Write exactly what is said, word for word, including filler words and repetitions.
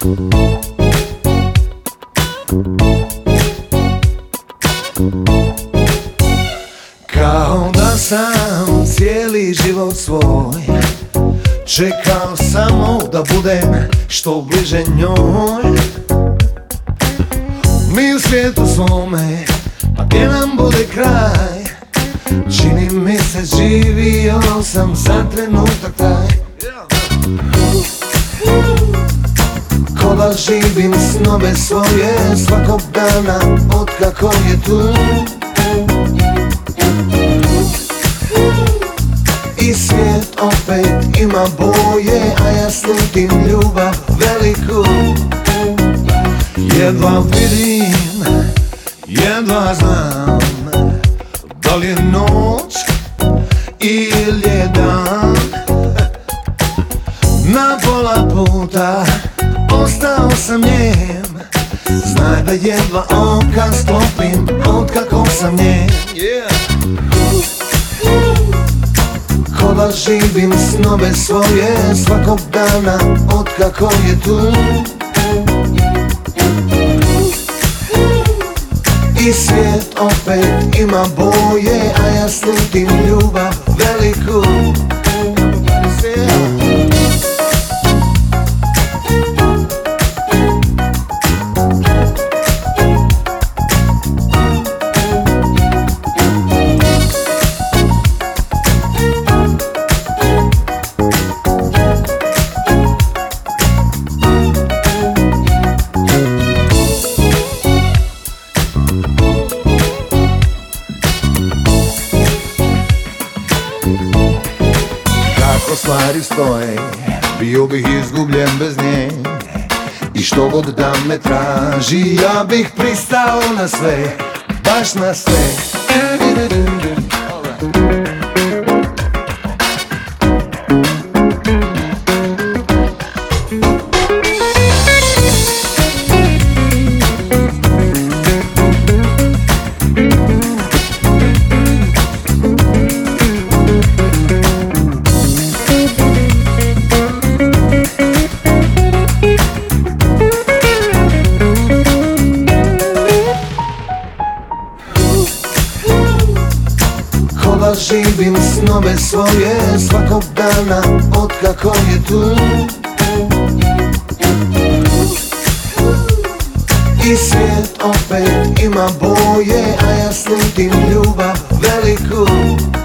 Kao da sam cijeli život svoj čekao samo da budem što bliže njoj. Mi u svijetu svome, pa gdje nam bude kraj, čini mi se živio sam za trenutak taj. Ko da živim snove svoje svakog dana otkako je tu. I svijet opet ima boje, a ja slutim ljubav veliku. Jedva vidim, jedva znam, da li je noć ili je dan. Na pola puta ostao sam njem, znaj da jedva oka sklopim otkako sam njem. Ko da živim snove svoje svakog dana otkako je tu. I svijet opet ima boje, a ja slutim ljubav veliku. Kako stvari stoje, bio bih izgubljen bez nje. I što god da me traži, ja bih pristao na sve, baš na sve. Da živim snove svoje svakog dana otkako je tu. I svijet opet ima boje, a ja slutim ljubav veliku.